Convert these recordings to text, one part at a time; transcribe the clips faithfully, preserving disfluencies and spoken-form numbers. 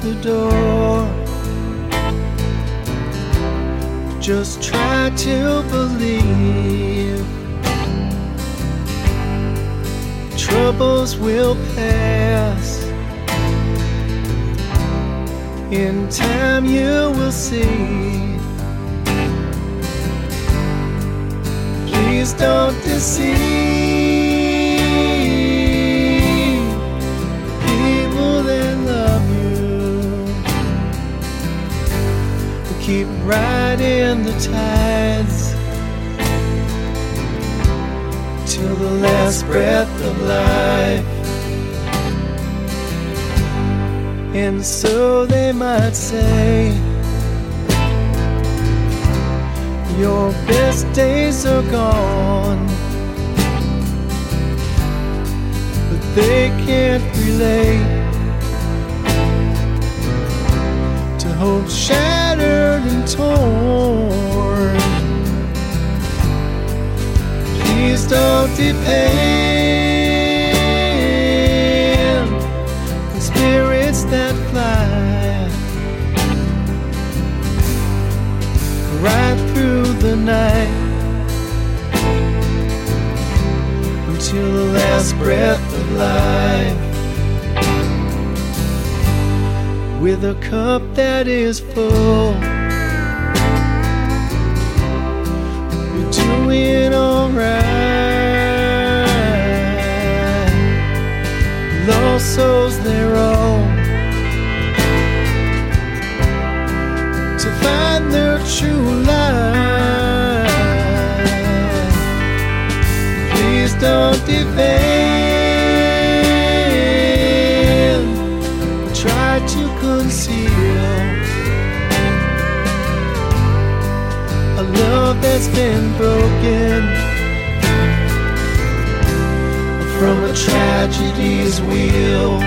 the door. Just try to believe troubles will pass. In time you will see. Please don't deceive people that love you. Keep riding the tides till the last breath of life. And so they might say your best days are gone, but they can't relate to hope shattered and torn. Please don't depend on spirits that fly right through the night until the last breath of life. With a cup that is full, you're doing alright. Lost souls their own to find their true life. Please don't defend, try to conceal a love that's been broken from a tragedy's wheel.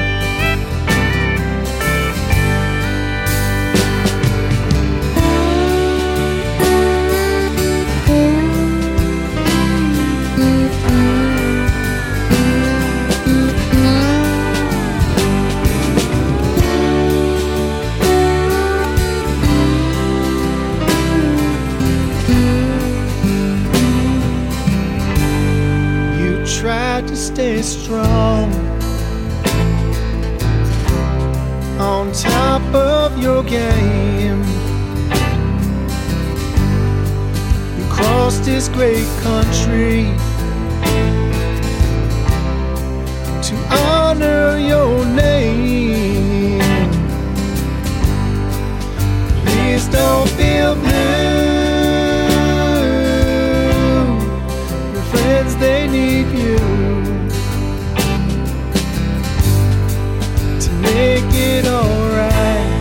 Try to stay strong, on top of your game. You crossed this great country to honor your name. Please don't feel blue. Your friends, they need you to make it alright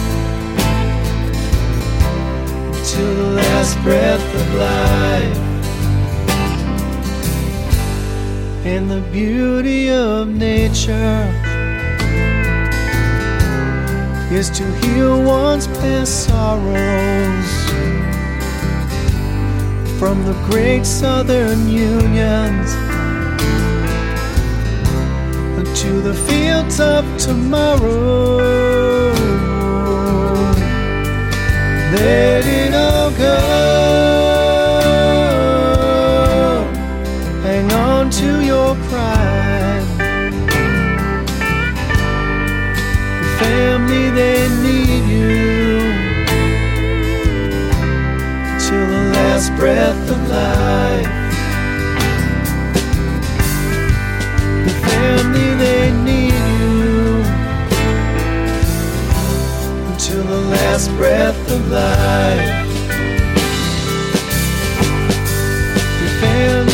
till the last breath of life. And the beauty of nature is to heal one's past sorrows from the great southern unions to the fields of tomorrow. Let it all go. Hang on to your pride. Your family, they need you till the last breath of life. Your family, they need you until the last breath of life. Your family